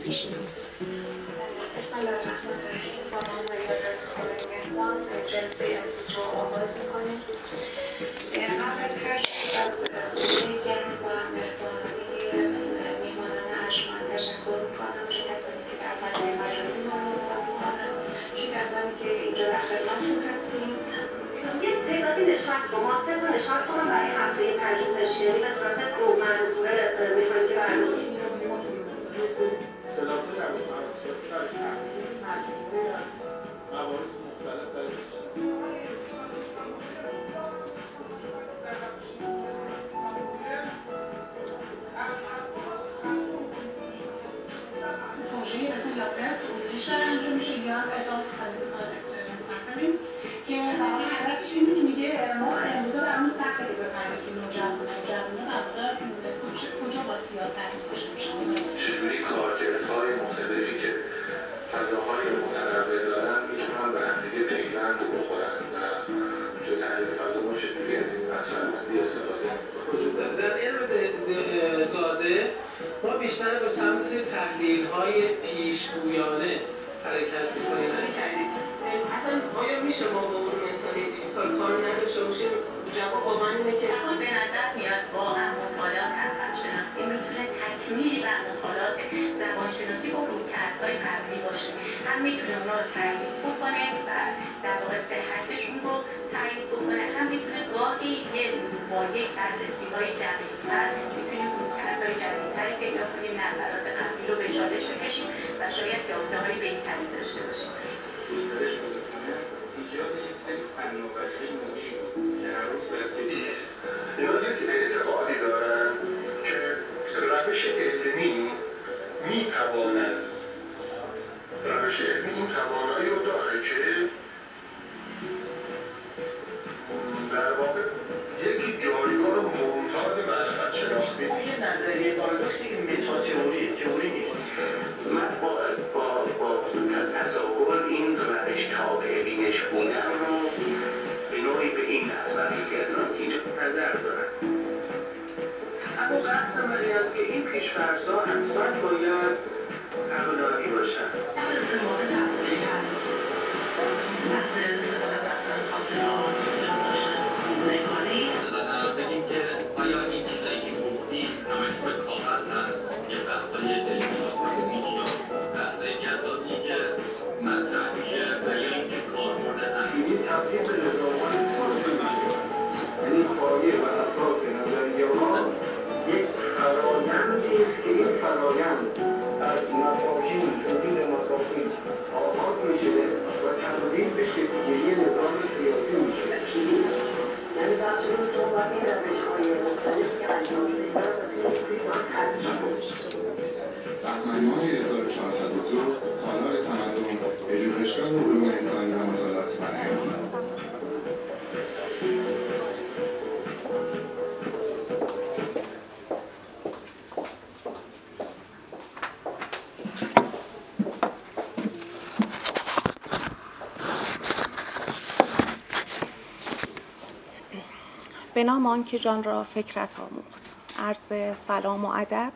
میشنویم. بسم الله الرحمن الرحیم. با نام و یاد خدای مهربان جلسه امروز رو آغاز می‌کنیم. قبل از هر چیز از گرم و مهربانی میهمانان ارجمند تشکر می‌کنم. چه کسانی که در فضای مجازی ما رو نگاه می‌کنن، چه کسانی که اینجا در خدمتتون هستیم. یه تعدادی نشست رو ما سه تا نشست رو برای هفته پژوهشی به صورت دو منظوره می‌خوایم که برنامه کلاس‌های روانشناسی برای تحلیل از مباحث مختلف در پروژه به اسم یادرس اتریش داره انجام میشه یا ادالتس پالیتیکال اکسپریمنس کنیم که در واقع هدفش اینه که میگه ما امروزه برامون سخته که بفهمیم که نوجوانه در واقع کجا با سیاست میشه چجوری کارکردهای مختلفی که فضاهای متنوع دارن میتونن به همدیگه پیوند بخورن و توی تحلیل فضا ما چجوری از این بخش‌بندی استفاده وجود داره. در علم داده ما بیشتر به سمت تحلیل‌های پیشگویانه حرکت می‌کنیم. اصلا آیا میشه ما با اون انسانی دیجیتال کار نداشته باشیم؟ جواب واقعا اینه که به نظر میاد واقعا مطالعات عصب‌شناسی میتونه تکمیلی بر مطالعات زبانشناسی با رویکردهای قبلی باشه. هم میتونه اونا رو تایید بکنه و در واقع صحتشون رو تایید بکنه، هم میتونه گاهی با یک بررسی‌های دقیق‌تر میتونیم رویکردهای جدیدتری پیدا کنیم، نظرات قبلی رو به چالش بکشیم و شاید یافته‌های بهتری داشته باشیم. گسترش پیدا کنه ایجاد یک سری فناوری‌های نوین که هر روز به‌وسیله اینا یک اعتقادی دارن که روش علمی میتواند این توانایی رو داره که در واقع یک جایگاه ممتاز معرفت شناختی یه نظریه پارادوکسی که تئوری نیست. من با تصور این روش تابع بینش بودن رو به نوعی به این نظر کردن که اینجا نظر دارن. اما بحث من این است که این پیش‌فرض‌ها حتما باید عملی باشن. استفاده تصویری هست. بحث استفاده رفتن خاطرات داشتن نگاری. بگیم که آیا این چیزایی که گفتی همش روی کاغذ هست یه بحثای علمی یا بحثای جذابی که مطرح میشه و یا اینکه کاربرد این تبدیل به نظامان ساز مجموعه یعنی پایه و اساس نظریه‌ها یک فرایندی است که این فرایند از مفاهیم تولید مفاهیم آغاز میشه و تبدیل به شکل‌گیری نظام سیاسی میشه. یعنی بخش این صحبت این روش‌های مختلف که انجام می‌دهیم بهمن‌ماه 1402 تالار تمدن پژوهشگاه علوم انسانی و مطالعات فرهنگی. به نام آنکه جان را فکرت آموخت. عرض سلام و ادب،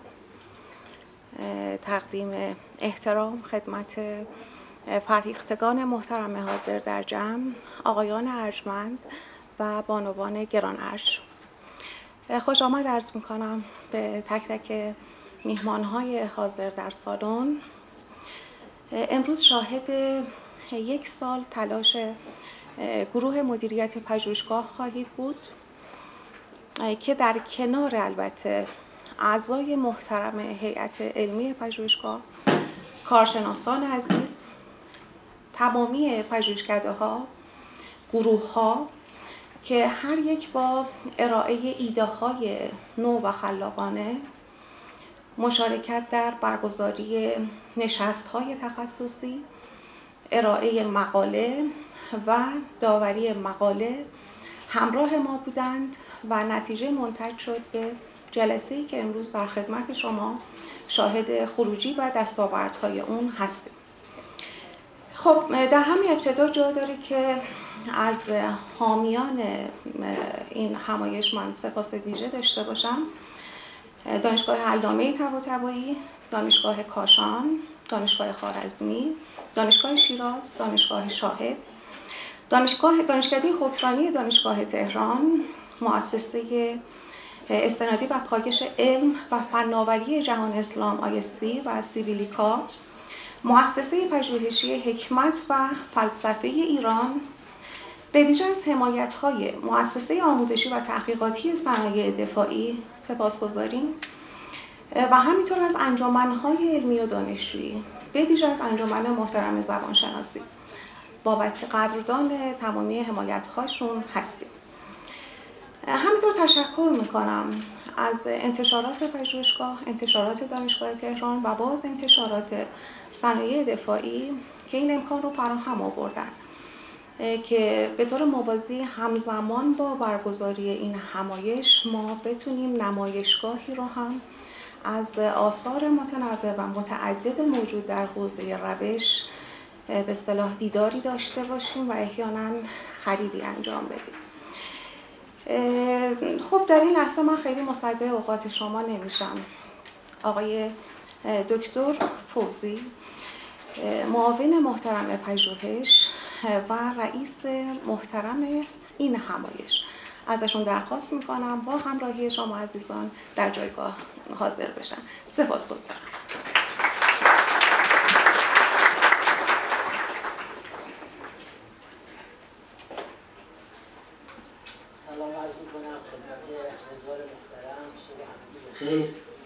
تقدیم احترام خدمت فرهیختگان محترم حاضر در جمع، آقایان ارجمند و بانوان گران ارج. خوش آمد عرض میکنم به تک تک میهمانهای حاضر در سالن. امروز شاهد 1 سال تلاش گروه مدیریت پژوهشگاه خواهید بود که در کنار البته اعضای محترم هیئت علمی پژوهشگاه، کارشناسان عزیز، تمامی پژوهشکده‌ها، گروه‌ها که هر یک با ارائه ایده‌های نو و خلاقانه، مشارکت در برگزاری نشست‌های تخصصی، ارائه مقاله و داوری مقاله همراه ما بودند و نتیجه منتج شد به جلسه‌ای که امروز در خدمت شما شاهد خروجی و دستاوردهای اون هستیم. خب در همین ابتدا جا داره که از حامیان این همایش من سپاس ویژه داشته باشم. دانشگاه علامه طباطبایی دانشگاه کاشان، دانشگاه خوارزمی، دانشگاه شیراز، دانشگاه شاهد، دانشکده حکرانی دانشگاه تهران، مؤسسه استنادی و پایش علم و فناوری جهان اسلام ISC و سیویلیکا، مؤسسه پژوهشی حکمت و فلسفه ایران، به ویژه از حمایت‌های مؤسسه آموزشی و تحقیقاتی صنایع دفاعی سپاسگزاریم و همینطور از انجمن‌های علمی و دانشجویی، به ویژه از انجمن محترم زبانشناسی بابت قدردان تمامی حمایت‌هاشون هستیم. همینطور تشکر میکنم از انتشارات پژوهشگاه، انتشارات دانشگاه تهران و باز انتشارات صنایع دفاعی که این امکان رو فراهم آوردن که به طور موازی همزمان با برگزاری این همایش ما بتونیم نمایشگاهی رو هم از آثار متنوع و متعدد موجود در حوزه روش به اصطلاح دیداری داشته باشیم و احیانا خریدی انجام بدیم. خب در این لحظه من خیلی مصدق اوقات شما نمیشم. آقای دکتر فوزی، معاون محترم پژوهش و رئیس محترم این همایش، ازشون درخواست میکنم با همراهی شما عزیزان در جایگاه حاضر بشن. سپاسگزارم. سلام عرض میکنم خدمت حضار محترم، صبح همگی بخیر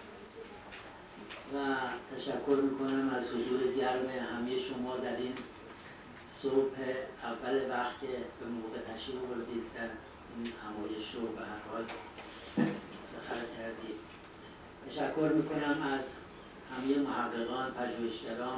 و تشکر میکنم از حضور گرم همه شما در این صبح اول وقت که به موقع تشریف آوردید در این همایش رو به هر حال افتخار کردید. تشکر میکنم از همه محققان، پژوهشگران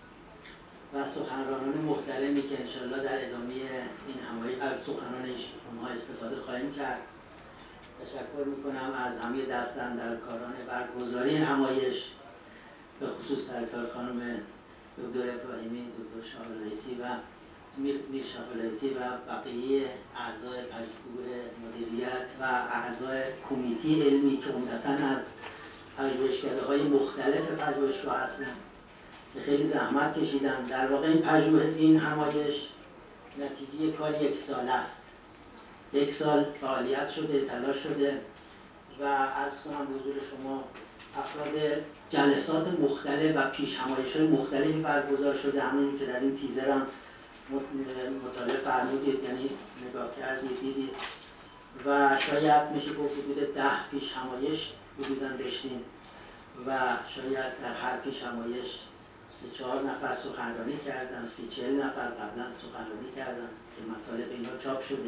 و سخنرانان محترمی که انشالله در ادامه این همایش از سخنان اونها استفاده خواهیم کرد. تشکر میکنم از همه دستاندرکاران برگزاری این همایش، به خصوص سرکار خانم دکتر ابراهیمی، دکتر شاهولایتی و میر شاهولایتی و بقیه اعضای پژوهشگاه مدیریت و اعضای کمیته علمی که عمدتاً از پژوهشکده‌های مختلف پژوهشگاه هستند که خیلی زحمت کشیدن. در واقع این همایش نتیجه کار یک سال است. یک سال فعالیت شده، تلاش شده و عرض کنم به حضور شما افراد جلسات مختلف و پیش همایش‌های مختلفی برگزار شده، همونی که در این تیزر هم مطالعه فرمودید، یعنی نگاه کردید دیدید و شاید میشه گفت حدود 10 پیش همایش حدوداً داشتیم و شاید در هر پیش همایش 3-4 نفر سخنرانی کردن، 30-40 نفر قبلا سخنرانی کردن که مطالب اینا چاپ شده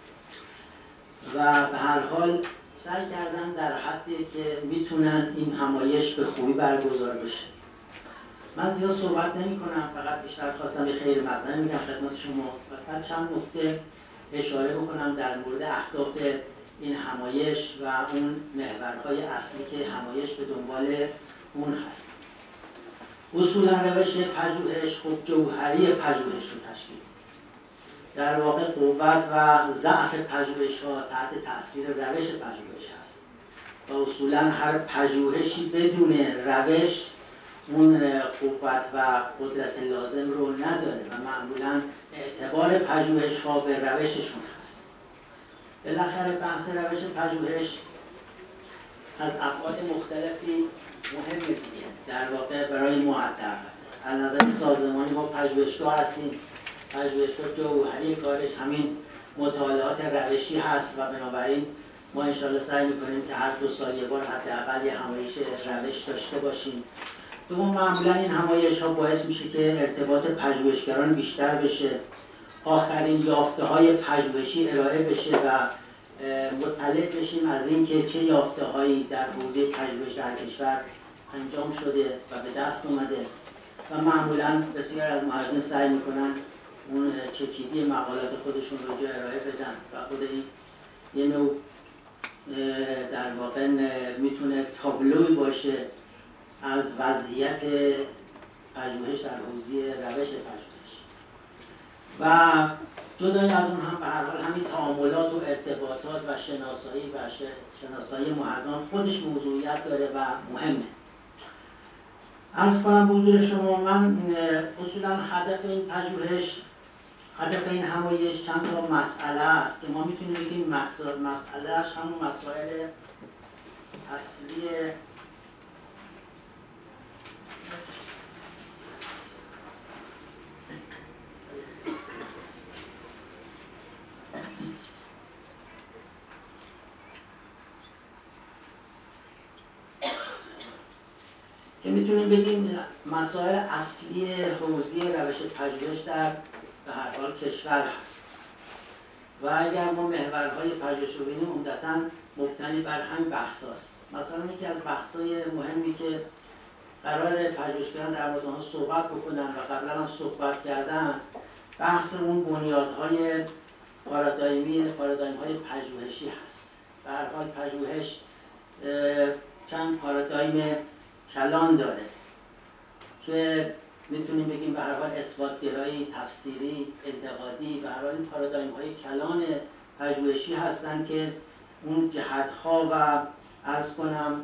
و به هر حال سعی کردن در حدی که میتونن این همایش به خوبی برگزار بشه. من زیاد صحبت نمی کنم، فقط بیشتر خواستم یه خیر مقدمی میگم خدمت شما و فقط چند نکته اشاره بکنم در مورد اهداف این همایش و اون محورهای اصلی که همایش به دنبال اون هست. اصولا روش پژوهش خب جوهری پژوهش رو تشکیل میده. در واقع قوت و ضعف پژوهش‌ها تحت تاثیر روش پژوهش هست و اصولا هر پژوهشی بدون روش اون قوت و قدرت لازم رو نداره و معمولا اعتبار پژوهش‌ها به روششون هست. بالاخره بحث روش پژوهش از ابعاد مختلفی مهمه دیگه. در واقع برای ما از نظر سازمانی ما پژوهشگاه هستیم. پژوهشگاه جوهری کارش همین مطالعات روشی هست و بنابراین ما انشاءالله سعی میکنیم که هر 2 سال یه بار حداقل یه همایش روش داشته باشیم. دوم معمولا این همایش ها باعث میشه که ارتباط پژوهشگران بیشتر بشه، آخرین یافته های پژوهشی ارائه بشه و مطلع بشیم از اینکه چه یافته هایی در حوزه پژوهش در کشور انجام شده و به دست اومده و معمولا بسیار از محققین سعی میکنن اون چکیدی مقالات خودشون رو جا ارائه بدن و خود این یه نوع در واقع میتونه تابلوی باشه از وضعیت پژوهش در حوزه روش پژوهش و جدای از اون هم به هر حال همین تعاملات و ارتباطات و شناسایی محققان خودش موضوعیت داره و مهمه. عرض کنم به حضور شما من اصولا هدف این پژوهش، هدف این همایش چند تا مسئله است که ما میتونیم بگیم مسئلهش همون مسائل اصلی که میتونیم بگیم مسائل اصلی حوزه روش پژوهش در به هر حال کشور هست و اگر ما محورهای پژوهش رو ببینیم عمدتاً مبتنی بر همین بحث‌هاست. مثلا یکی از بحث‌های مهمی که قرار پژوهشگران در مورد آنها صحبت بکنن و قبلا هم صحبت کردن، بحث اون بنیادهای پارادایم‌های پژوهشی هست. به هر حال پژوهش چند پارادایم کلان داره که میتونیم بگیم به هر حال اثبات‌گرایی، تفسیری، انتقادی، به هر حال این پارادایم‌های کلان پژوهشی هستند که اون جهت‌ها و عرض کنم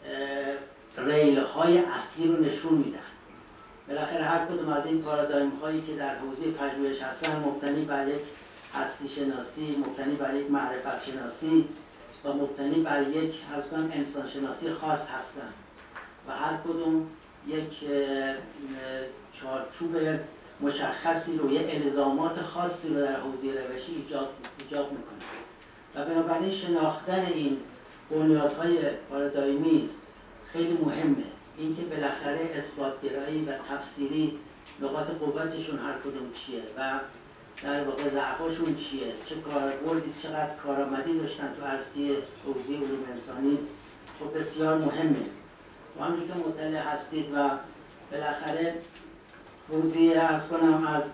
ریل‌های اصلی رو نشون میدن. بالاخره هر کدوم از این پارادایم‌هایی که در حوزه پژوهش هستن مبتنی بر یک هستی شناسی، مبتنی بر یک معرفت شناسی و مبتنی بر یک عرض کنم انسان شناسی خاص هستند و هر کدوم یک چارچوب مشخصی رو، یه الزامات خاصی رو در حوزه روشی ایجاد میکنه و بنابراین شناختن این بنیادهای پارادایمی خیلی مهمه. اینکه بالاخره اثبات‌گرایی و تفسیری نقاط قوتشون هر کدوم چیه و در واقع ضعفاشون چیه، چه کاربردی، چقدر کارآمدی داشتن تو عرصه حوزه علوم انسانی، خب بسیار مهمه. و همونجور که مطلع هستید و بالاخره حوزه عرض کنم از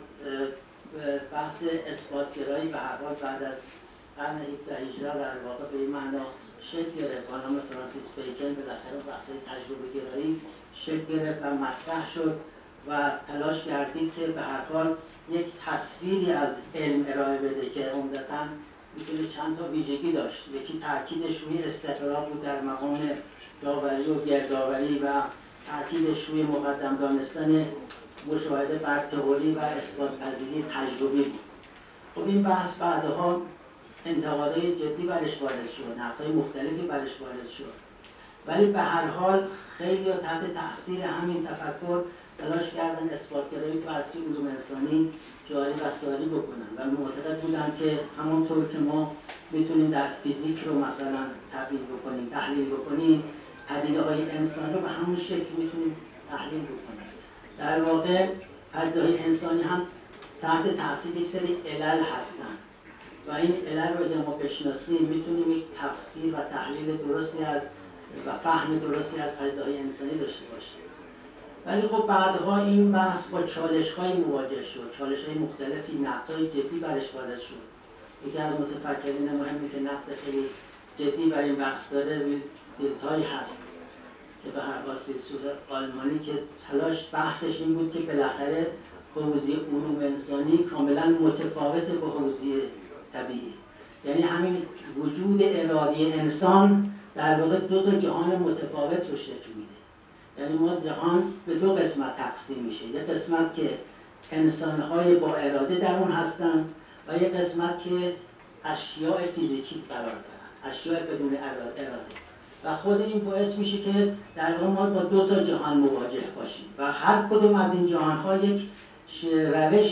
بحث اثبات‌گرایی به هر حال بعد از قرن 18 در واقع به این معنا شکل گرفت. با نام فرانسیس بیکن بالاخره بحث تجربه‌گرایی شکل گرفت و مطرح شد و تلاش کردید که به هر حال یک تصویری از علم ارائه بده که عمدتاً میتونه چند تا ویژگی داشت. یکی تاکیدش روی استقرار بود در مقام داوری و گردآوری و تاکیدش روی مقدم دانستن مشاهده بر تئوری و اثبات پذیری تجربی بود. خب این بحث بعدها انتقادهای جدی برش وارد شد، نقدهای مختلفی برش وارد شد، ولی به هر حال خیلی تحت تاثیر همین تفکر تلاش کردن اثبات‌گرایی تو عرصه علوم انسانی جاری و ساری بکنن و معتقد بودن که همونطور که ما میتونیم در فیزیک رو مثلا تبیین بکنیم، تحلیل بکنیم، پدیده‌های انسانی رو به همون شکل میتونیم تحلیل بکنیم. در واقع پدیده‌های انسانی هم تحت تاثیر یک سری علل هستن و این علل رو اگه ما بشناسیم میتونیم یک تفسیر و تحلیل درستی از و فهم درستی از پدیده‌های انسانی داشته باشیم. ولی خب بعدها این بحث با چالش‌های مواجه شد، چالش‌های مختلفی، نقدهای جدی برش وارد شد. یکی از متفکرین مهمی که نقد خیلی جدی بر این بحث داره ویلتای هست که به هر حال فیلسوف آلمانی که بحثش این بود که بالاخره حوزه علوم انسانی کاملا متفاوته با حوزه طبیعی. یعنی همین وجود ارادی انسان در واقع دو تا جهان متفاوت رو شکل میده. یعنی ما جهان به دو قسمت تقسیم میشه، یک قسمت که انسان‌های با اراده در اون هستن و یک قسمت که اشیاء فیزیکی قرار دارن، اشیاء بدون اراده. و خود این باعث میشه که در واقع ما با دو تا جهان مواجه باشیم و هر کدوم از این جهان‌ها یک روش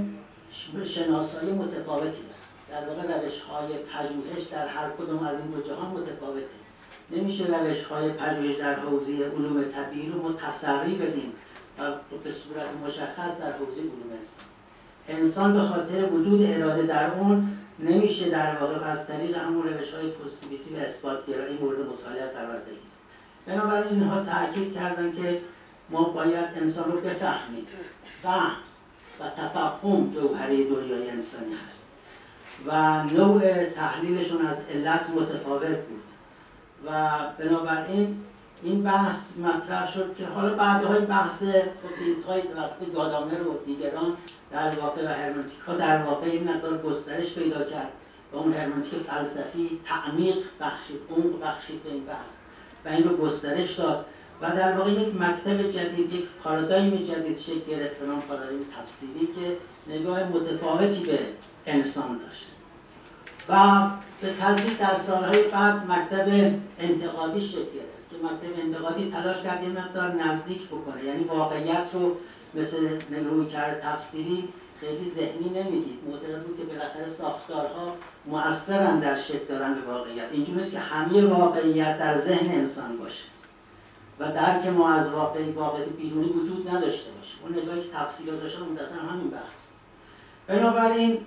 شناسایی متفاوتی داره. در واقع روش‌های پژوهش در هر کدوم از این دو جهان متفاوته. نمیشه روش‌های پژوهش در حوزه علوم طبیعی رو ما تسری بدیم و به صورت مشخص در حوزه علوم انسان به خاطر وجود اراده در اون نمیشه در واقع از طریق همون روش‌های پوزیتیویستی و اثبات‌گرایی مورد مطالعه قرار بگیریم. بنابراین اینها تاکید کردن که ما باید انسان رو بفهمیم. فهم و تفهم جوهره دنیای انسانی هست و نوع تحلیلشون از علت متفاوت بود و بنابراین این بحث مطرح شد که حالا بعدهای بحث دیدهای توسط گادامر و دیگران در واقع و هرمنوتیک ها در واقع این مقدار گسترش پیدا کرد و اون هرمنوتیک فلسفی تعمیق بخشید، عمق بخشید به این بحث و این رو گسترش داد و در واقع یک مکتب جدید، یک پارادایم جدید شکل گرفت به نام پارادایم تفسیری که نگاه متفاوتی به انسان داشت و به تدریج در سالهای بعد مکتب انتقادی شکل گرفت که مکتب انتقادی تلاش کرد یه مقدار نزدیک بکنه، یعنی واقعیت رو مثل رویکرد تفسیری خیلی ذهنی نمیدید، معتقد بود که بالاخره ساختارها مؤثرن در شکل دادن به واقعیت. اینجوری نیست که همه واقعیت در ذهن انسان باشه و درک ما از واقعیت بیرونی وجود نداشته باشه. اون نگاهی که تفسیرها داشتن عمدتاً همین بحث. بنابراین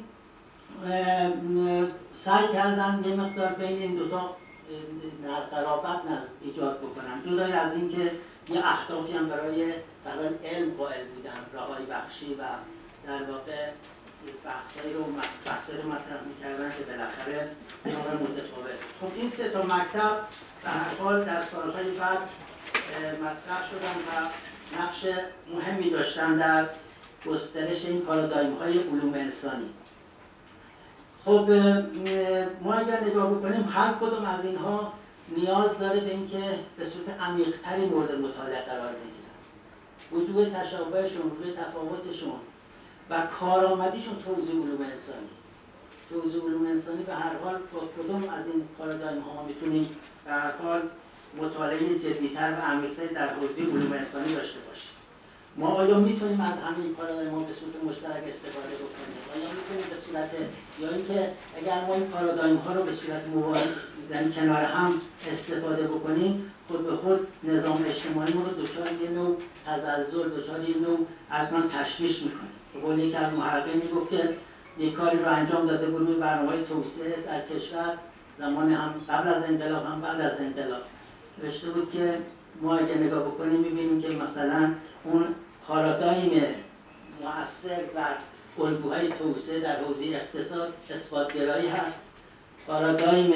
سعی کردن یه مقدار بین این دوتا قرابت ایجاد بکنن، جدای از اینکه یه اهدافی هم برای علم قائل بودن، رهایی بخشی و در واقع بحثایی رو مطرح می‌کردن که بالاخره به نوع متفاوت. خب این سه تا مکتب در هر حال در سالهای بعد مطرح شدن و نقش مهمی داشتن در گسترش این پارادایم‌های علوم انسانی. خب ما اگر نگاه بکنیم هر کدوم از اینها نیاز داره به اینکه به صورت عمیق‌تری مورد مطالعه قرار بگیرن. وجود تشابهشون، وجود تفاوتشون و کارآمدیشون توضیح علوم انسانی. توضیح علوم انسانی به هر حال با کدوم از این پارادایم‌ها ما میتونیم به هر حال مطالعه جدی‌تر و عمیق‌تری در حوزه علوم انسانی داشته باشیم. ما آیا میتونیم از همه این پارادایم‌ها به صورت مشترک استفاده بکنیم؟ آیا میتونیم به صورت یا اینکه اگر ما این پارادایم‌ها رو به صورت یعنی کنار هم استفاده بکنیم، خود به خود نظام اجتماعی ما رو دچار یه نوع تزلزل، دچار یه نوع ارکان تشویش می‌کنه. به قول یکی از محققین میگفت که یک کاری رو انجام داده بود روی برنامه‌های توسعه در کشور، زمان هم قبل از انقلاب هم بعد از انقلاب، نوشته بود که ما اگه نگاه بکنیم می‌بینیم که مثلا اون پارادایم مؤثر بر الگوهای توسعه در حوزه اقتصاد اثبات‌گرایی هست، پارادایم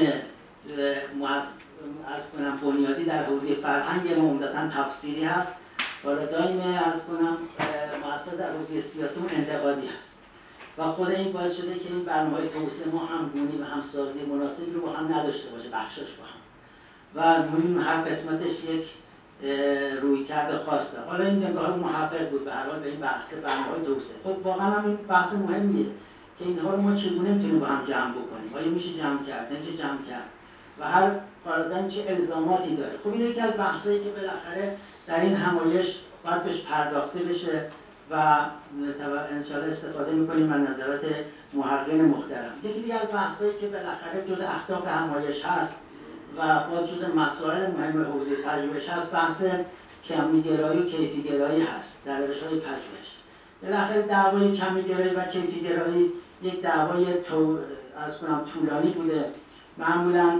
بنیادی در حوزه فرهنگ ما عمدتاً تفسیری هست، پارادایم مؤثر در حوزه سیاسی و انتقادی هست و خود این باعث شده که این برنامه‌های توسعه ما همگونی و همسازی مناسبی رو با هم نداشته باشه، بخشش با هم و هر قسمتش یک رویکرد خاص داره. حالا این نگاه محقق بود به هر حال به این بحث برنامه‌های توسعه. خب واقعا هم این بحث مهمیه که اینها رو ما چگونه میتونیم با هم جمع بکنیم. آیا میشه جمع کرد؟ نمیشه جمع کرد؟ و هر پارادایم چه الزاماتی داره. خب این یکی از بحثایی که بالاخره در این همایش باید بهش پرداخته بشه و انشاءالله استفاده میکنیم از نظرات محققین محترم. یکی دیگه از بحثایی که بالاخره جزء اهداف همایش هست و باز جزء مسائل مهم حوزه پژوهش هست، بحث کمی‌گرایی و کیفی‌گرایی هست در روش‌های پژوهش. بالاخره دعوای کمی‌گرایی و کیفی‌گرایی یک دعوای طولانی بوده. معمولاً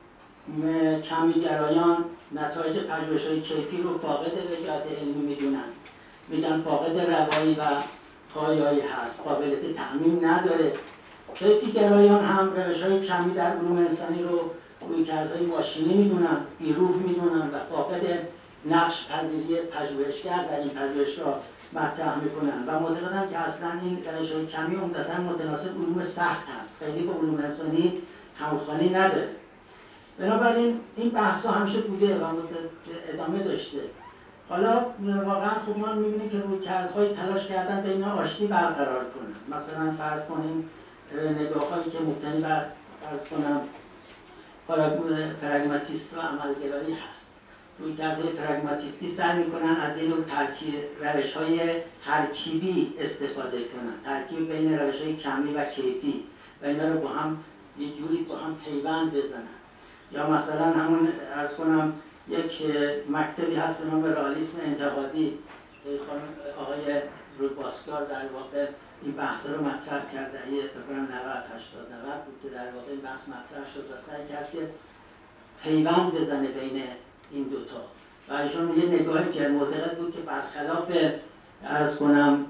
کمی‌گرایان نتایج پژوهش‌های کیفی رو فاقد وجاهت علمی میدونن، میگن فاقد روایی و پایایی هست، قابلیت تعمیم نداره. کیفی‌گرایان هم روش‌های کمی در علوم انسانی رو رویکردهای ماشینی میدونن، بیروح میدونن و فاقد نقش پذیری پژوهشگر در این پژوهشگاه مطرح میکنن و معتقدن که اصلا این روش‌های کمی عمدتاً متناسب علوم سخت هست، خیلی با علوم انسانی همخوانی نداره. بنابراین این بحث‌ها همیشه بوده و ادامه داشته. حالا واقعا خب ما می‌بینیم که رویکردهای تلاش کردن به اینا آشتی برقرار کنن. مثلا فرض کنیم نگاه‌هایی که مبتنی بر فرض کنم پراگماتیست و عملگرایی هست. رویکردهای پراگماتیستی سعی میکنن از این روش‌های ترکیبی استفاده کنن، ترکیب بین روش‌های کمی و کیفی و اینا رو با هم یه جوری با هم پیوند بزنن. یا مثلا همون عرض کنم یک مکتبی هست به نام رئالیسم انتقادی، آقای روباسکار در واقع این بحث رو مطرح کرده، فکر کنم 90 80 90 بود که در واقع این بحث مطرح شد و سعی کرد که پیوند بزنه بین این دوتا و ایشون یه نگاه معتقد بود که برخلاف عرض کنم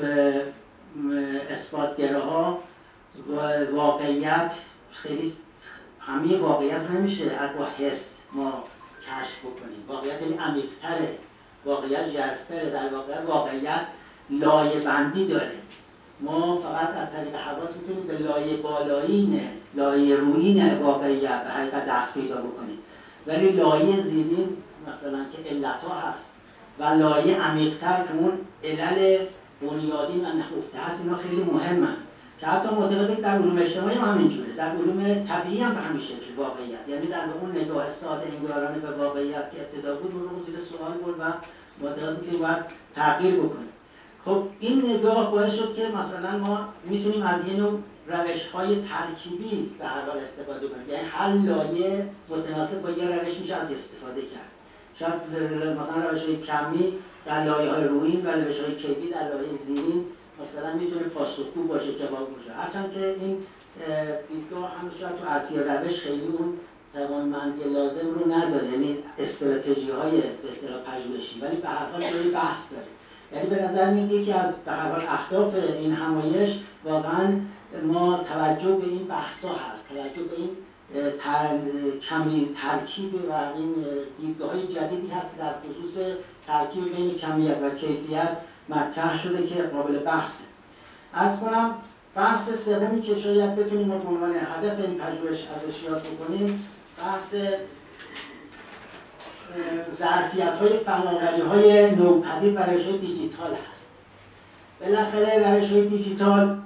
اثباتگراها واقعیت خیلی همه واقعیت رو نمیشه با حس ما کشف بکنیم. واقعیت خیلی عمیق‌تره، واقعیت ژرف‌تره، در واقع واقعیت لایه بندی داره. ما فقط از طریق حواس میتونیم به لایه بالایین، لایه رویین واقعیت به حقیقت دست پیدا بکنیم، ولی لایه زیرین مثلا که علت‌ها هست و لایه عمیق‌تر که اون علل بنیادی و نهفته هست، اینا خیلی مهمن که حتی معتقدیم در علوم اجتماعی هم همینجوره، در علوم طبیعی هم به همین شکل واقعیت، یعنی در اون نگاه ساده انگارانه به واقعیت که ابتدا بود رو زیر سوال برد و معتقد که باید تغییر بکنه. خب این نگاه باعث شد که مثلا ما میتونیم از یه نوع روش‌های ترکیبی به هر حال استفاده کنیم، یعنی هر لایه متناسب با یه روش میشه از استفاده کرد. شاید مثلا روش‌های کمی در لایه‌های رویین و روش‌های کیفی در لایه زیرین مثلا میتونه پاسخگو باشه، جواب باشه، هرچند که این دیدگاه هم شاید تو عرصه روش خیلی اون توانمندی لازم رو نداره، یعنی استراتژی‌های به اصطلاح پژوهشی، ولی به هر حال جای بحث داره. یعنی به نظر میاد که از به هر حال اهداف این همایش واقعا ما توجه به این بحث‌ها هست، توجه به این کمی ترکیب و این دیدگاه‌های جدیدی هست که در خصوص ترکیب بین کمیت و کیفیت مطرح شده که قابل بحثه. عرض کنم بحث سومی که شاید بتونیم به عنوان هدف این پژوهش ازش یاد بکنیم، بحث ظرفیت‌های فناوری‌های نوپدید و روش‌های دیجیتال هست. بالاخره روش‌های دیجیتال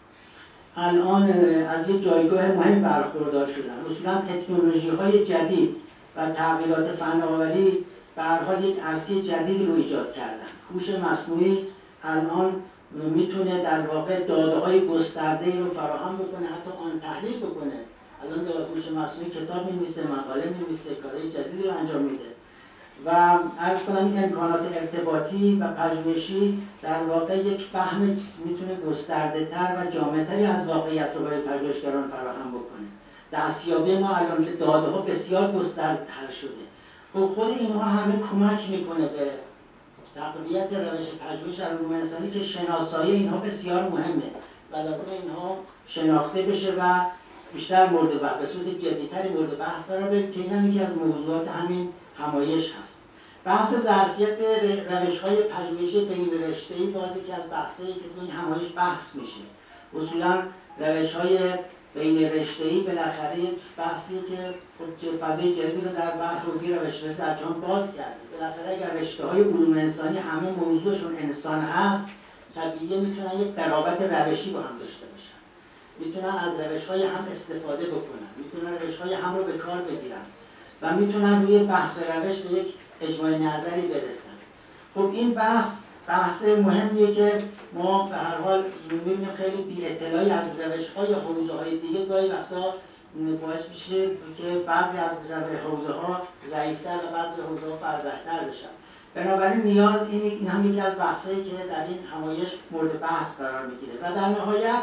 الان از یک جایگاه مهم برخوردار شدن. اصولاً تکنولوژی‌های جدید و تغییرات فناوری به هر حال یک عرصه جدیدی رو ایجاد کردن. هوش مصنوعی الان میتونه در واقع داده‌های گسترده‌ای رو فراهم بکنه، حتی آن تحلیل بکنه. الان هوش مصنوعی کتاب می‌نویسه، مقاله می‌نویسه، کارهای جدیدی رو انجام میده. و عرض کنم این امکانات ارتباطی و پژوهشی در واقع یک فهم میتونه گسترده‌تر و جامع‌تری از واقعیت رو برای پژوهشگران فراهم بکنه. دستیابی ما الان به داده‌ها بسیار گسترده‌تر شده. خود اینها همه کمک میکنه به تقویت روش پژوهش در علوم انسانی که شناسایی اینها بسیار مهمه و لازم اینها شناخته بشه و بیشتر مورد بحث، به صورت جدی‌تری مورد بحث قرار بگیره که این یکی از موضوعات همین همایش هست. بحث ظرفیت روش‌های پژوهشی بین رشته‌ای بازی که از بحثایی که تو این همایش بحث میشه. اصولاً روش‌های بین رشته‌ای بالاخره بحثی که فضای جدید رو در بحث حوزه روش‌نویسی در جهان باز کرده. بالاخره اگر رشته‌های علوم انسانی همه موضوعشون انسان هست، طبیعیه میتونن یک قرابت روشی با هم داشته باشن. میتونن از روش‌های هم استفاده بکنن، میتونن روش‌های هم رو به کار بگیرن و میتونن روی بحث روش به یک اجماع نظری برسن. خب این بحث مهمیه که ما به هر حال می‌بینیم خیلی بی‌اطلاعی از روش‌های حوزه‌های دیگه گاهی وقتا باعث میشه که بعضی از حوزه‌ها ضعیف‌تر و بعضی حوزه‌ها فربه‌تر بشن. بنابراین نیاز این هم یکی از بحثایی که در این همایش مورد بحث قرار می‌گیره. و در نهایت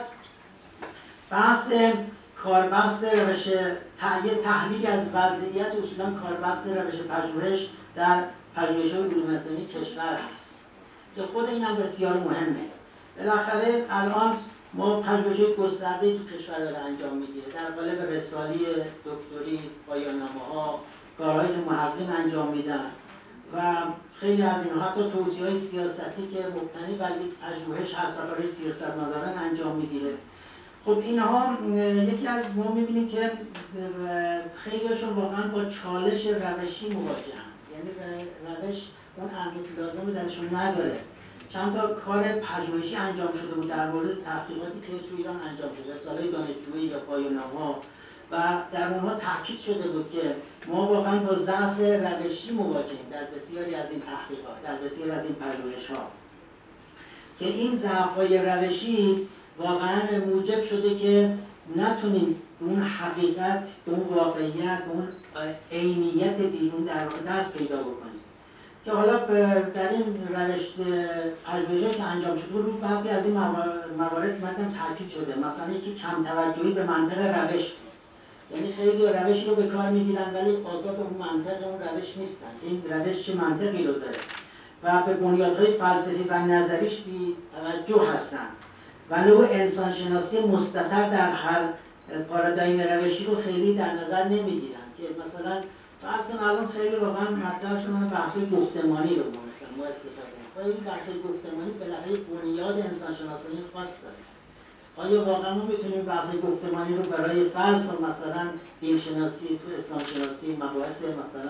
بحث کاربست روش تحلیل از وضعیت اصولاً کاربست روش پژوهش در پژوهش‌های علوم انسانی کشور هست که خود این هم بسیار مهمه. بالاخره الان ما پژوهش‌های گسترده‌ای تو کشور داره انجام میگیره در قالب رسالی، دکتری، پایان‌نامه‌ها، کارهایی که محققین انجام میدن و خیلی از اینها حتی توصیه‌های سیاستی که مبتنی بر یک پژوهش هست و برای سیاستمداران انجام میگیره. خب اینها یکی از ما می‌بینیم که خیلی‌هاشون واقعاً با چالش روشی مواجهن، یعنی روش اون اهمیت لازم درشون نداره. چند تا کار پژوهشی انجام شده بود در مورد تحقیقاتی که تو ایران انجام شده، رساله‌های دانشجویی یا پایان‌نامه‌ها، و در اونها تاکید شده بود که ما واقعاً با ضعف روشی مواجهیم در بسیاری از این تحقیقات، در بسیاری از این پژوهش‌ها، که این ضعف‌های روشی واقعاً موجب شده که نتونیم اون حقیقت، اون واقعیت، اون عینیت بیرون در دست پیدا بکنیم. که حالا در این روش پژوهشی که انجام شده روی برخی از این موارد تاکید شده. مثلا یکی کم توجهی به منطق روش، یعنی خیلی روشی رو به کار میگیرن ولی آگاه به اون منطق اون روش نیستن که این روش چه منطقی رو داره و به بنیادهای فلسفی و نظریش بی توجه هستن و نوع انسانشناسی مستتر در هر پارادایم روشی رو خیلی در نظر نمیگیرن. که مثلا فرض کن الان خیلی واقعا مطرح شدن بحث گفتمانی رو ما استفاده کنیم. این بحث گفتمانی بالاخره بنیاد انسانشناسی خاص داره. آیا واقعا ما میتونیم بحث گفتمانی رو برای فرض کن مثلا دینشناسی، تو اسلام شناسی، مباحث مثلا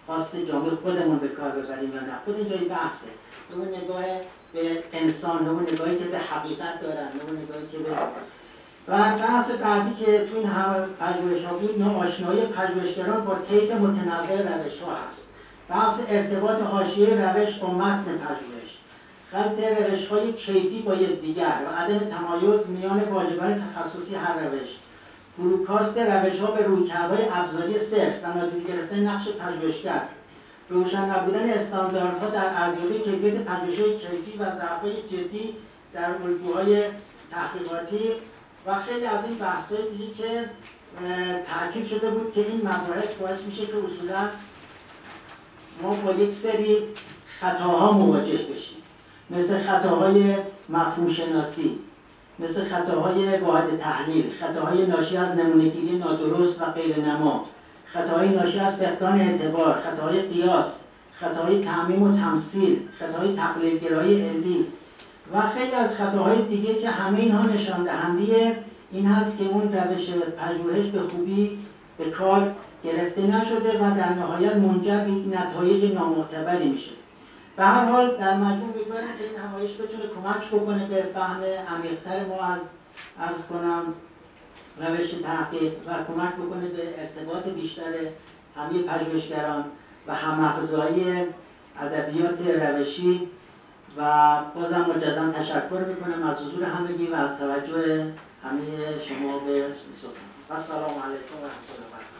خاص جامعه خودمون به کار ببریم یا نه. خود جای بحثه، نوع نگاه به انسان، نوع نگاهی که به حقیقت دارن، نوع نگاهی که به و بحث بعدی که تو این پژوهش‌ها بود، نوع آشنایی پژوهشگران با طیف متنوع روش‌ها هست. بحث ارتباط حاشیه روش با متن پژوهش، خلط روش‌های کیفی با یکدیگر و عدم تمایز میان واژگان تخصصی هر روش، فروکاست روش‌ها به رویکردهای ابزاری صرف و نادیده گرفتن نقش پژوهشگر، روشن نبودن استانداردها در ارزیابی کیفیت پژوهش‌های کیفی و ضعف‌های جدی در الگوهای تحقیقاتی و خیلی از این بحث‌های دیگه که تأکید شده بود که این مباحث باعث میشه که اصولاً ما با یک سری خطاها مواجه بشیم، مثل خطاهای مفهوم شناسی، مثل خطاهای واحد تحلیل، خطاهای ناشی از نمونه‌گیری نادرست و غیرنما، خطاهای ناشی از فقدان اعتبار، خطاهای قیاس، خطاهای تعمیم و تمثیل، خطاهای تقلیدگرایی علی و خیلی از خطاهای دیگه که همه اینها نشان دهنده این هست که اون روش پژوهش به خوبی به کار گرفته نشده و در نهایت منجر به نتایج نامعتبری میشه. به هر حال در مجموع امیدوارم که این همایش بتونه کمک بکنه به فهم عمیق‌تر ما از عرض کنم روش تحقیق و کمک بکنه به ارتباط بیشتر همه پژوهشگران و هم‌حفظه‌های ادبیات روشی و بازم مجددا تشکر میکنم از حضور همگی و از توجه همه شما به سخن. و السلام علیکم و رحمت الله و برکاته.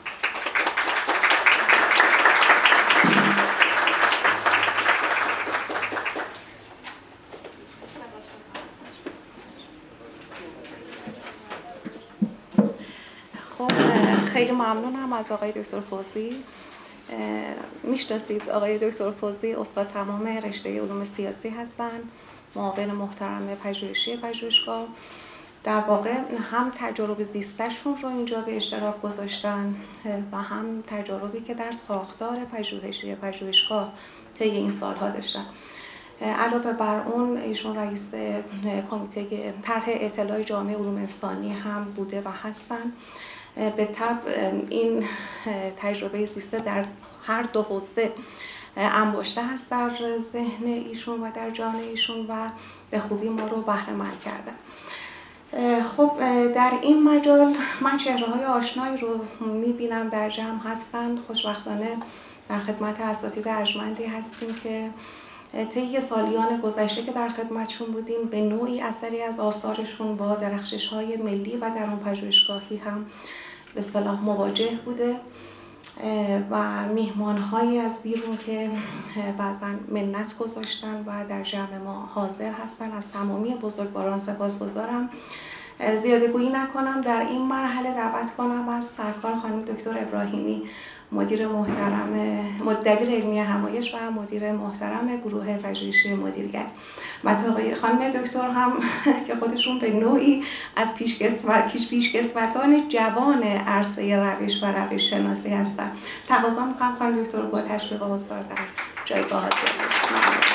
خب خیلی ممنونم از آقای دکتر فوزی. میشناسید آقای دکتر فوزی استاد تمام رشته علوم سیاسی هستند، معاون محترم پژوهشی پژوهشگاه. در واقع هم تجارب زیستشون رو اینجا به اشتراک گذاشتن و هم تجاربی که در ساختار پژوهشی پژوهشگاه طی این سالها داشتن. علاوه بر اون ایشون رئیس کمیته طرح اطلاع جامعه علوم انسانی هم بوده و هستن. به طبع این تجربه زیسته در هر دو حوزه انباشته هست در ذهن ایشون و در جان ایشون و به خوبی ما رو بهره مند کردن. خب در این مجال من چهره‌های آشنایی رو می‌بینم در جمع هستند. خوشبختانه در خدمت اساتید ارجمندی هستیم که طی سالیان گذشته که در خدمتشون بودیم به نوعی اثری از آثارشون با درخشش‌های ملی و درون پژوهشگاهی هم به اصطلاح مواجه بوده و میهمان‌هایی از بیرون که بعضاً منت گذاشتن و در جمع ما حاضر هستن. از تمامی بزرگواران سپاسگزارم. زیاده گویی نکنم، در این مرحله دعوت کنم از سرکار خانم دکتر ابراهیمی، مدیر محترم دبیر علمی همایش و مدیر محترم گروه پژوهشی مدیریت و خانم دکتر هم که خودشون به نوعی از پیشکسوتان جوان عرصه روش و روش شناسی هستن. تقاضا می‌کنم خانم دکتر با تشویق حضار در جایگاه حاضر باشید.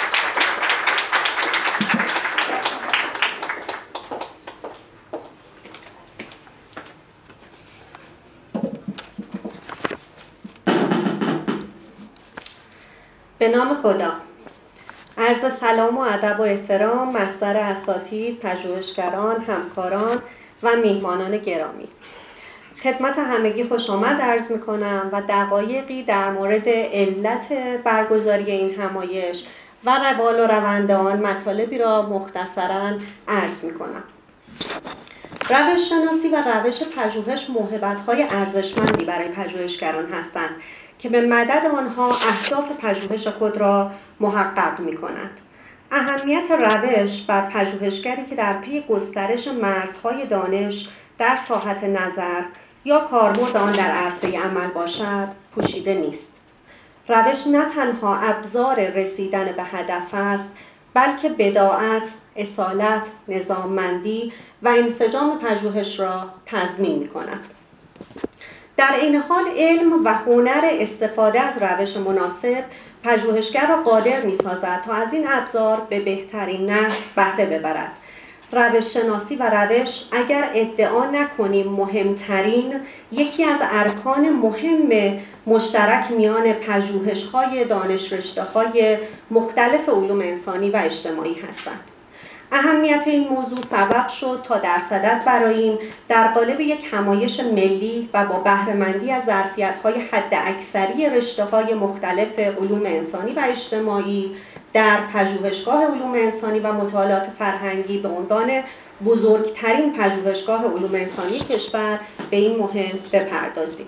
به نام خدا. عرض سلام و ادب و احترام محضر اساتید، پژوهشگران، همکاران و میهمانان گرامی. خدمت همگی خوش آمد عرض می‌کنم و دقایقی در مورد علت برگزاری این همایش و روال و روند آن مطالبی را مختصراً عرض می‌کنم. روش شناسی و روش پژوهش موهبت‌های ارزشمندی برای پژوهشگران هستند که به مدد آنها اهداف پژوهش خود را محقق می‌کنند. اهمیت روش بر پژوهشگری که در پی گسترش مرزهای دانش در ساحت نظر یا کاربرد آن در عرصه عمل باشد پوشیده نیست. روش نه تنها ابزار رسیدن به هدف است، بلکه بداعت، اصالت، نظاممندی و انسجام پژوهش را تضمین می‌کند. در این حال علم و هنر استفاده از روش مناسب پژوهشگر را قادر می‌سازد تا از این ابزار به بهترین نحو بهره ببرد. روش شناسی و روش اگر ادعا نکنیم مهمترین یکی از ارکان مهم مشترک میان پژوهش‌های دانش رشته‌های مختلف علوم انسانی و اجتماعی هستند. اهمیت این موضوع سبب شد تا در صدد براییم در قالب یک همایش ملی و با بهره‌مندی از ظرفیت‌های حداکثری رشته‌های مختلف علوم انسانی و اجتماعی در پژوهشگاه علوم انسانی و مطالعات فرهنگی به عنوان بزرگترین پژوهشگاه علوم انسانی کشور به این مهم بپردازیم.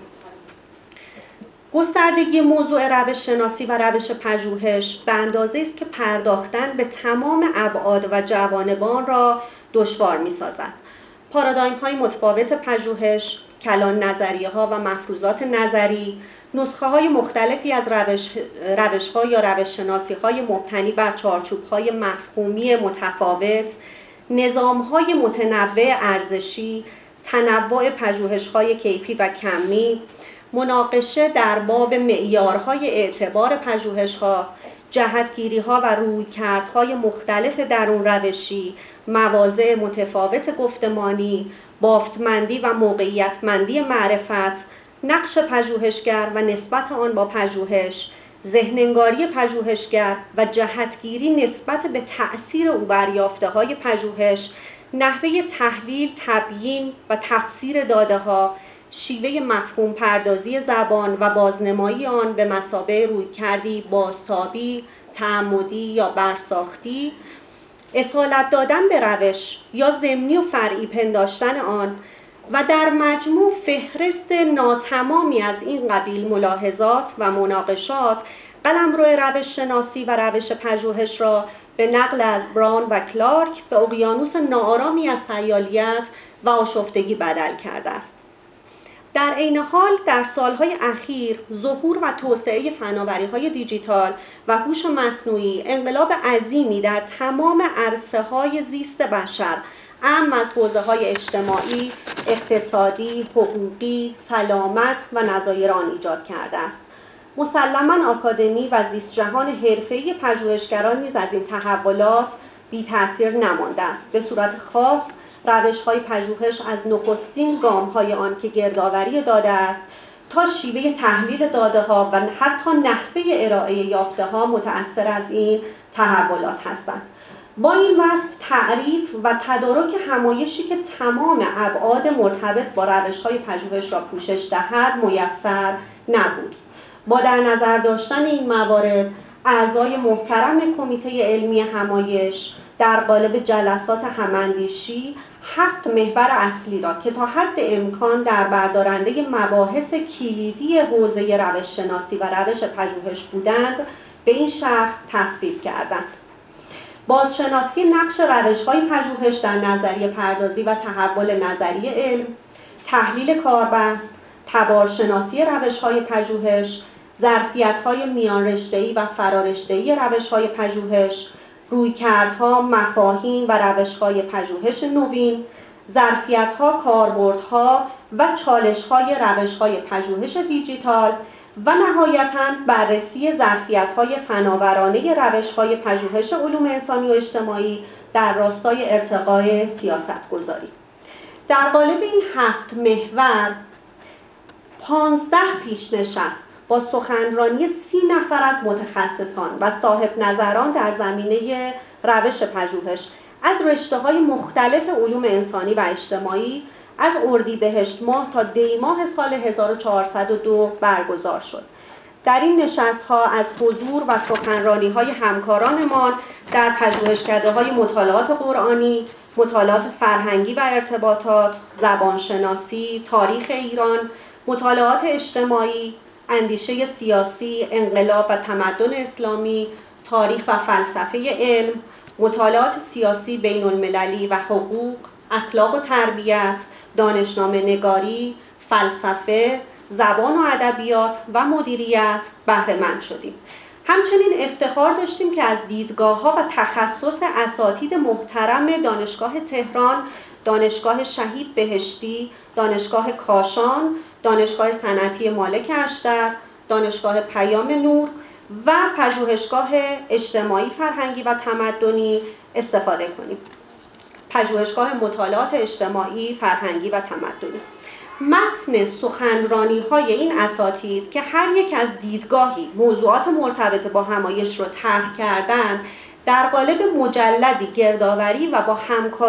گستردگی موضوع روش شناسی و روش پژوهش به اندازه است که پرداختن به تمام ابعاد و جوانبان را دشوار می‌سازد. پارادایم‌های متفاوت پژوهش، کلان نظریه‌ها و مفروضات نظری، نسخه‌های مختلفی از روش‌ها یا روش شناسی‌های مبتنی بر چارچوب‌های مفهومی متفاوت، نظام‌های متنوع ارزشی، تنوع پژوهش‌های کیفی و کمی، مناقشه در باب معیارهای اعتبار پژوهش‌ها، جهتگیری‌ها و رویکردهای مختلف درون روشی، مواضع متفاوت گفتمانی، بافتمندی و موقعیتمندی معرفت، نقش پژوهشگر و نسبت آن با پژوهش، ذهن‌انگاری پژوهشگر و جهتگیری نسبت به تأثیر او بر یافته‌های پژوهش، نحوه تحلیل، تبیین و تفسیر داده‌ها، شیوه مفهوم پردازی زبان و بازنمایی آن به مثابه رویکردی بازتابی، تعمدی یا برساختی، اصالت دادن به روش یا ضمنی و فرعی پنداشتن آن و در مجموع فهرست ناتمامی از این قبیل ملاحظات و مناقشات قلمرو روش شناسی و روش پژوهش را به نقل از براون و کلارک به اقیانوس ناآرامی از سیالیت و آشفتگی بدل کرده است. در عین حال در سالهای اخیر ظهور و توسعه فناوری‌های دیجیتال و هوش مصنوعی انقلاب عظیمی در تمام عرصه‌های زیست بشر، اعم از حوزه‌های اجتماعی، اقتصادی، حقوقی، سلامت و نظایر آن ایجاد کرده است. مسلماً آکادمی و زیست جهان حرفه‌ای پژوهشگران نیز از این تحولات بی تأثیر نمانده است. به صورت خاص روش‌های پژوهش از نخستین گام‌های آن که گردآوری داده است تا شیوه تحلیل داده‌ها و حتی نحوه ارائه یافته‌ها متأثر از این تحولات هستند. با این وصف تعریف و تدارک همایشی که تمام ابعاد مرتبط با روش‌های پژوهش را پوشش دهد میسر نبود. با در نظر داشتن این موارد، اعضای محترم کمیته علمی همایش در قالب جلسات هماندیشی 7 محور اصلی را که تا حد امکان در بردارنده مباحث کلیدی حوزه روش شناسی و روش پژوهش بودند به این شرح تصویب کردند: بازشناسی نقش روش‌های پژوهش در نظریه پردازی و تحول نظری علم، تحلیل کاربست، تبارشناسی روش‌های پژوهش، ظرفیت‌های میان رشته‌ای و فرارشته‌ای روش‌های پژوهش، رویکردها، مفاهیم و روش‌های پژوهش نوین، ظرفیت‌ها، کاربردها و چالش‌های روش‌های پژوهش دیجیتال و نهایتاً بررسی ظرفیت‌های فناورانه روش‌های پژوهش علوم انسانی و اجتماعی در راستای ارتقای سیاست‌گذاری. در قالب این 7 محور 15 پیشنشست با سخنرانی 30 نفر از متخصصان و صاحب نظران در زمینه روش پژوهش از رشته‌های مختلف علوم انسانی و اجتماعی از اردیبهشت ماه تا دی ماه سال 1402 برگزار شد. در این نشست‌ها از حضور و سخنرانی‌های همکارانمان در پژوهشکده‌های مطالعات قرآنی، مطالعات فرهنگی و ارتباطات، زبانشناسی، تاریخ ایران، مطالعات اجتماعی، اندیشه سیاسی، انقلاب و تمدن اسلامی، تاریخ و فلسفه علم، مطالعات سیاسی بین المللی و حقوق، اخلاق و تربیت، دانشنامه نگاری، فلسفه، زبان و ادبیات و مدیریت بهره مند شدیم. همچنین افتخار داشتیم که از دیدگاه‌ها و تخصص اساتید محترم دانشگاه تهران، دانشگاه شهید بهشتی، دانشگاه کاشان، دانشگاه صنعتی مالک اشتر، دانشگاه پیام نور و پژوهشگاه اجتماعی فرهنگی و تمدنی استفاده کنیم. پژوهشگاه مطالعات اجتماعی، فرهنگی و تمدنی. متن سخنرانی‌های این اساتید که هر یک از دیدگاهی موضوعات مرتبط با همایش رو طرح کردند، در قالب مجلدی گردآوری و با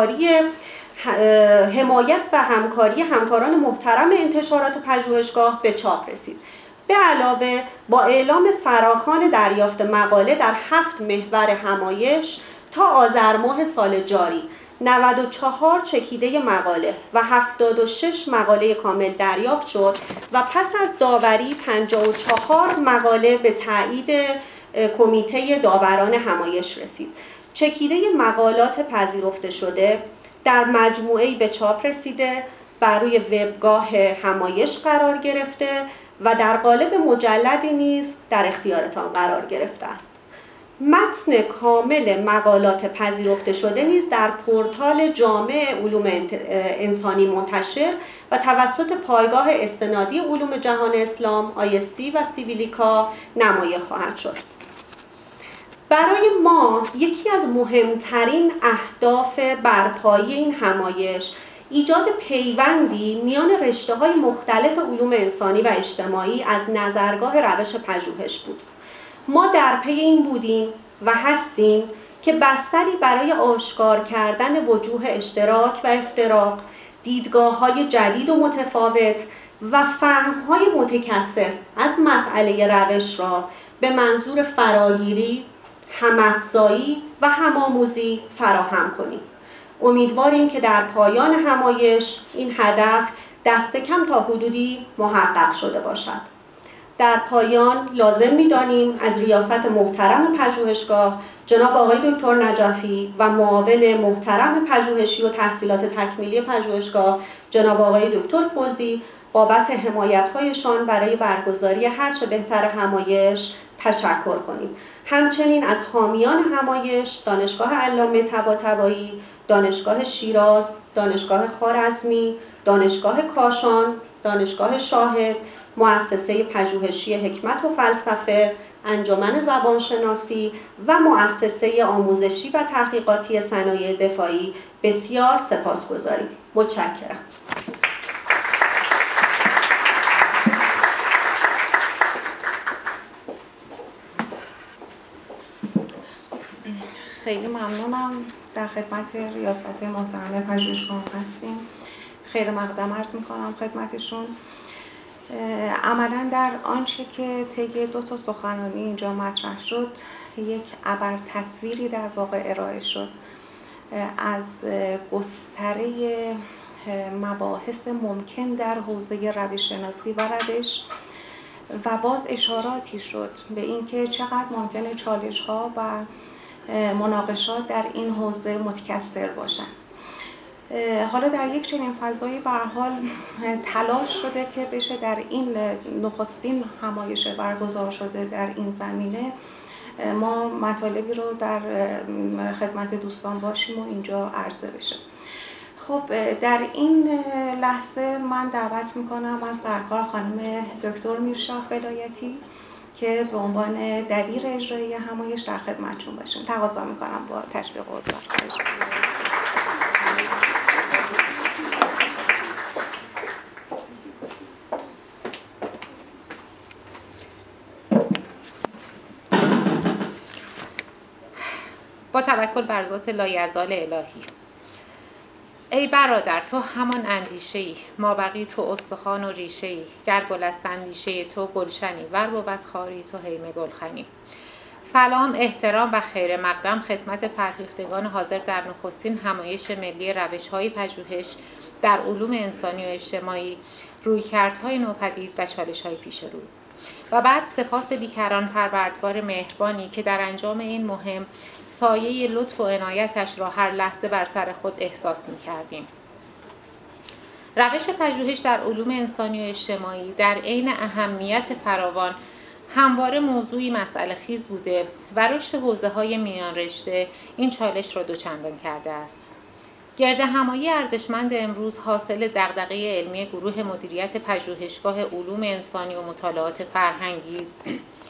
حمایت و همکاری همکاران محترم انتشارات پژوهشگاه به چاپ رسید. به علاوه با اعلام فراخوان دریافت مقاله در 7 محور همایش تا آذر ماه سال جاری 94 چکیده مقاله و 76 مقاله کامل دریافت شد و پس از داوری 54 مقاله به تایید کمیته داوران همایش رسید. چکیده مقالات پذیرفته شده در مجموعه‌ای به چاپ رسیده، بر روی وبگاه همایش قرار گرفته و در قالب مجلدی نیز در اختیارتان قرار گرفته است. متن کامل مقالات پذیرفته شده نیز در پورتال جامع علوم انسانی منتشر و توسط پایگاه استنادی علوم جهان اسلام ISC و سیویلیکا نمایه خواهد شد. برای ما یکی از مهمترین اهداف برپایی این همایش ایجاد پیوندی میان رشته‌های مختلف علوم انسانی و اجتماعی از نظرگاه روش پژوهش بود. ما در پی این بودیم و هستیم که بستری برای آشکار کردن وجوه اشتراک و افتراق، دیدگاه‌های جدید و متفاوت و فهم‌های متکثر از مسئله روش را به منظور فراگیری، هم‌افزایی و هم‌آموزی فراهم کنیم. امیدواریم که در پایان همایش این هدف دست کم تا حدودی محقق شده باشد. در پایان لازم می‌دانیم از ریاست محترم پژوهشگاه جناب آقای دکتر نجفی و معاون محترم پژوهشی و تحصیلات تکمیلی پژوهشگاه جناب آقای دکتر فوزی بابت حمایت‌هایشان برای برگزاری هرچه بهتر همایش تشکر کنیم. همچنین از حامیان همایش دانشگاه علامه طباطبایی، دانشگاه شیراز، دانشگاه خوارزمی، دانشگاه کاشان، دانشگاه شاهد، مؤسسه پژوهشی حکمت و فلسفه، انجمن زبانشناسی و مؤسسه آموزشی و تحقیقاتی صنایع دفاعی بسیار سپاسگزاریم. متشکرم. خیلی ممنونم. در خدمت ریاست محترم پژوهشگاه هستیم. خیر مقدم عرض میکنم خدمتشون. عملا در آنچه که طی 2 سخنرانی اینجا مطرح شد، یک ابر تصویری در واقع ارائه شد از گستره مباحث ممکن در حوزه روش‌شناسی و روش و باز اشاراتی شد به اینکه چقدر ممکنه چالش‌ها و مناقشات در این حوزه متکثر باشند. حالا در یک چنین فضایی به هر حال تلاش شده که بشه در این نخستین همایش برگزار شده در این زمینه ما مطالبی رو در خدمت دوستان باشیم و اینجا عرضه بشه. خب در این لحظه من دعوت میکنم از سرکار خانم دکتر میرشاه ولایتی که به عنوان دبیر اجرایی همایش در خدمتشون باشیم. تقاضا میکنم با تشویق و حضور. با توکل بر ذات لایزال الهی. ای برادر، تو همان اندیشه‌ای، مابقی تو استخوان و ریشه‌ای، گر گل است اندیشه تو گلشنی، ور بود خاری تو هیمه گلخنی. سلام، احترام و خیر مقدم خدمت فرهیختگان حاضر در نخستین همایش ملی روش‌های پژوهش در علوم انسانی و اجتماعی، رویکردهای نوپدید و چالش‌های پیش رو. و بعد سپاس بیکران پروردگار مهربانی که در انجام این مهم سایه لطف و عنایتش را هر لحظه بر سر خود احساس می‌کردیم. روش پژوهش در علوم انسانی و اجتماعی در عین اهمیت فراوان همواره موضوعی مسئله خیز بوده و رشد حوزه‌های میان رشته این چالش را دوچندان کرده است. گرد همایی ارزشمند امروز حاصل دغدغه علمی گروه مدیریت پژوهشگاه علوم انسانی و مطالعات فرهنگی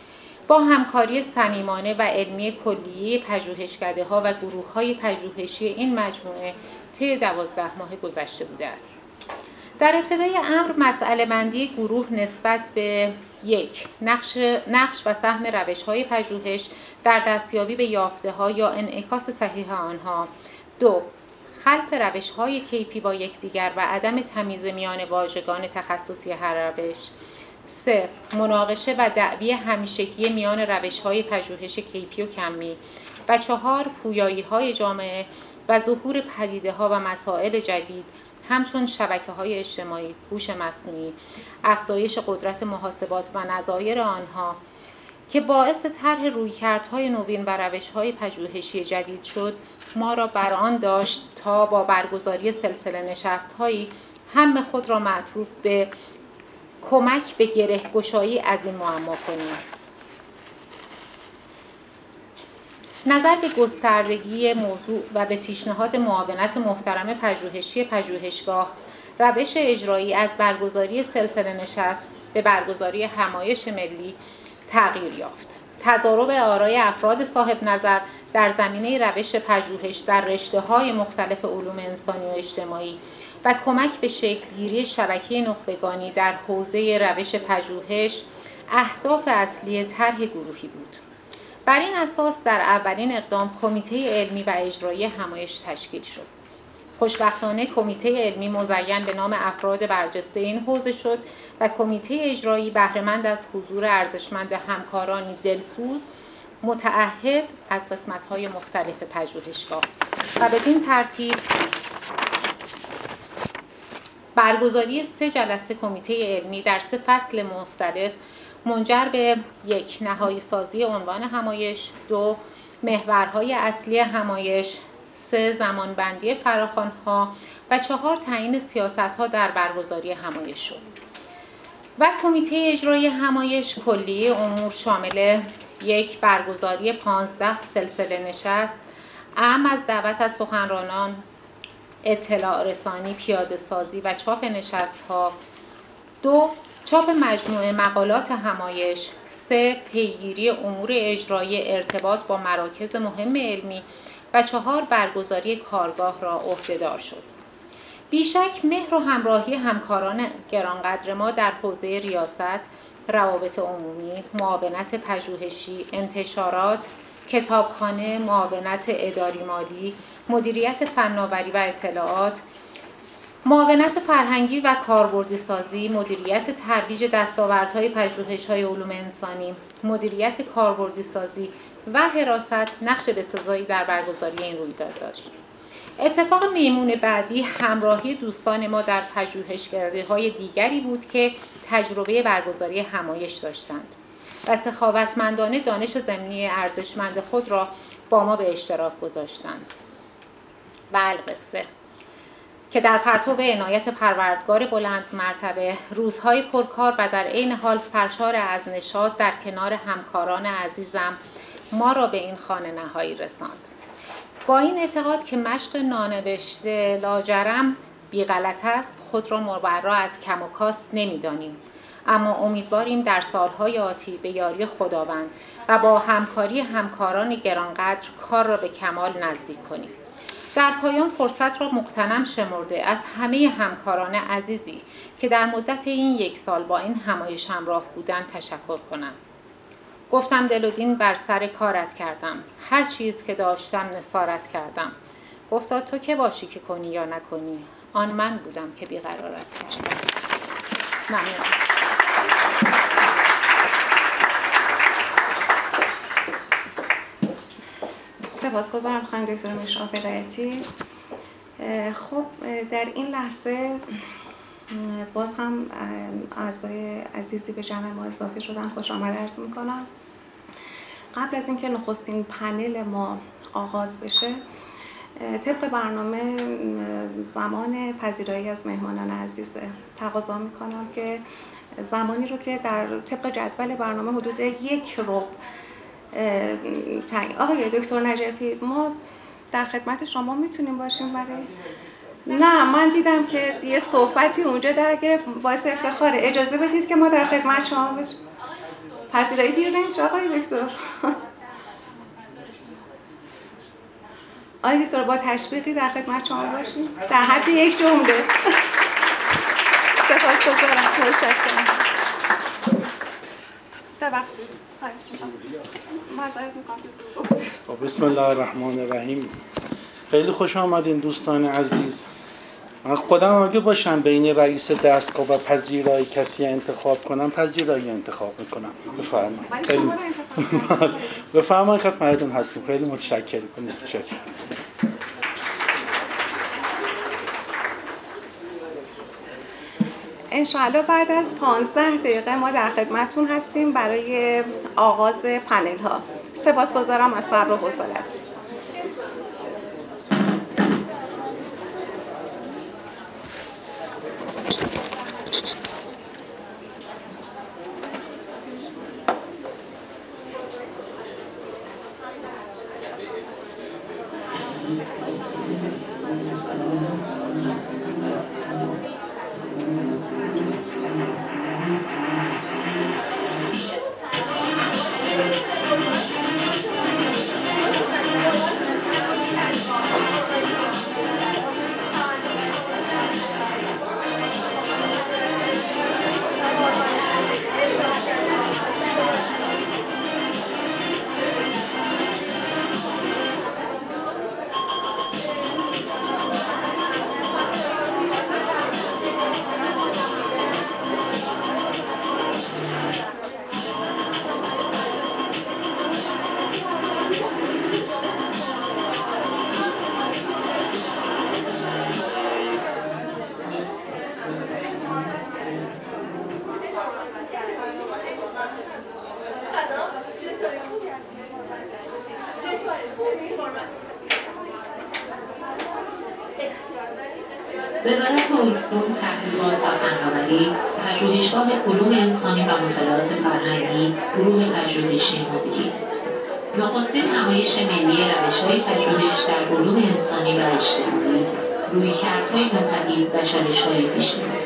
با همکاری صمیمانه و علمی کلیه پژوهشکده‌ها و گروه‌های پژوهشی این مجموعه طی 12 ماه گذشته بوده است. در ابتدای امر مسئله بندی گروه نسبت به 1. نقش و سهم روش‌های پژوهش در دستیابی به یافته‌ها یا انعکاس صحیح آنها. 2. خلط روش‌های کیفی با یکدیگر و عدم تمیز میان واژگان تخصصی هر روش. 3. مناقشه و دعوی همیشگی میان روش‌های پژوهش کیفی و کمی. و 4. پویایی‌های جامعه و ظهور پدیده‌ها و مسائل جدید همچون شبکه‌های اجتماعی، هوش مصنوعی، افزایش قدرت محاسبات و نظایر آنها که باعث طرح رویکردهای نوین و روش‌های پژوهشی جدید شد، ما را بر آن داشت تا با برگزاری سلسله نشست‌هایی هم خود را معطوف به کمک به گره‌گشایی از این معما کنیم. نظر به گستردگی موضوع و به پیشنهاد معاونت محترم پژوهشی پژوهشگاه، روش اجرایی از برگزاری سلسله نشست به برگزاری همایش ملی تغییر یافت. تضارب آرای افراد صاحب نظر در زمینه روش پژوهش در رشته‌های مختلف علوم انسانی و اجتماعی و کمک به شکل‌گیری شبکه نخبگانی در حوزه روش پژوهش اهداف اصلی طرح گروهی بود. بر این اساس در اولین اقدام کمیته علمی و اجرایی همایش تشکیل شد. خوشبختانه کمیته علمی مزین به نام افراد برجسته این حوزه شد و کمیته اجرایی بهره‌مند از حضور ارزشمند همکارانی دلسوز متعهد از قسمت‌های مختلف پژوهشگاه و بدین ترتیب برگزاری 3 جلسه کمیته علمی در 3 فصل مختلف منجر به 1. نهایی سازی عنوان همایش، 2. محورهای اصلی همایش، 3. زمانبندی فراخوان‌ها و 4. تعیین سیاست‌ها در برگزاری همایش شد. و کمیته اجرایی همایش کلیه امور شامل 1. برگزاری 15 سلسله نشست، اعم از دعوت از سخنرانان، اطلاع رسانی، پیاده سازی و چاپ نشست‌ها. 2. چاپ مجموعه مقالات همایش. 3. پیگیری امور اجرایی ارتباط با مراکز مهم علمی و 4. برگزاری کارگاه را عهده‌دار شد. بیشک مهر و همراهی همکاران گرانقدر ما در حوزه ریاست، روابط عمومی، معاونت پژوهشی، انتشارات، کتابخانه، معاونت اداری مالی، مدیریت فناوری و اطلاعات، معاونت فرهنگی و کاربردی سازی، مدیریت ترویج دستاوردهای پژوهش‌های علوم انسانی، مدیریت کاربردی سازی و حراست نقش بسزایی در برگزاری این رویداد داشت. اتفاق میمون بعدی همراهی دوستان ما در پژوهشگاه‌های دیگری بود که تجربه برگزاری همایش داشتند و سخاوتمندانه دانش ضمنی ارزشمند خود را با ما به اشتراک گذاشتند. و القصه که در پرتو عنایت پروردگار بلند مرتبه روزهای پرکار و در عین حال سرشار از نشاط در کنار همکاران عزیزم ما را به این خانه نهایی رساند. با این اعتقاد که مشق نانوشته لاجرم بی غلط است، خود را مبرا از کم و کاست نمی‌دانیم، اما امیدواریم در سالهای آتی به یاری خداوند و با همکاری همکاران گرانقدر کار را به کمال نزدیک کنیم. در پایان فرصت را مغتنم شمرده از همه همکاران عزیزی که در مدت این 1 سال با این همایش همراه بودند تشکر کنم. گفتم دل و دین بر سر کارت کردم، هر چیز که داشتم نثارت کردم. گفتا تو که باشی که کنی یا نکنی، آن من بودم که بیقرارت کردم. ممنون. سپاسگزارم خانم دکتر مشرا هدایتی. خب در این لحظه باز هم اعضای عزیزی به جمع ما اضافه شدن، خوش آمد عرض میکنم. قبل از اینکه نخستین پنل ما آغاز بشه، طبق برنامه زمان پذیرایی از مهمانان عزیزه تقاضا میکنم که زمانی رو که در طبق جدول برنامه حدود 1 ربع آقای دکتر نجفی، ما در خدمت شما میتونیم باشیم برای؟ نه، من دیدم که یه صحبتی اونجا در گرفت، باعث افتخاره. اجازه بدید که ما در خدمت شما باشیم. پذیرایی دیر نمیشه آقای دکتر. آقای دکتر با تشویقی در خدمت شما باشیم در حد یک جمله. سپاسگزارم. متشکرم. ببخشید. معذرت می‌خوام. بسم الله الرحمن الرحیم. خیلی خوش آمدین دوستان عزیز. من خودم اگه باشم بین رئیس دستگاه و پذیرایی کسی انتخاب کنم پذیرایی انتخاب میکنم. بفرمایید. بفرمایید خدمتتون هستیم. خیلی متشکرم. انشاءالله بعد از 15 دقیقه ما در خدمتتون هستیم برای آغاز پنل ها. سپاسگزارم از صبر و حوصله‌تون. وزارت علوم، تحقیقات و فناوری، پژوهشگاه علوم انسانی و مطالعات فرهنگی، گروه پژوهشی مدیری. نخستین نمایش ملی روش‌های پژوهش در علوم انسانی و اجتماعی، رویکردهای نوپدید و چالش‌های پیش‌رو.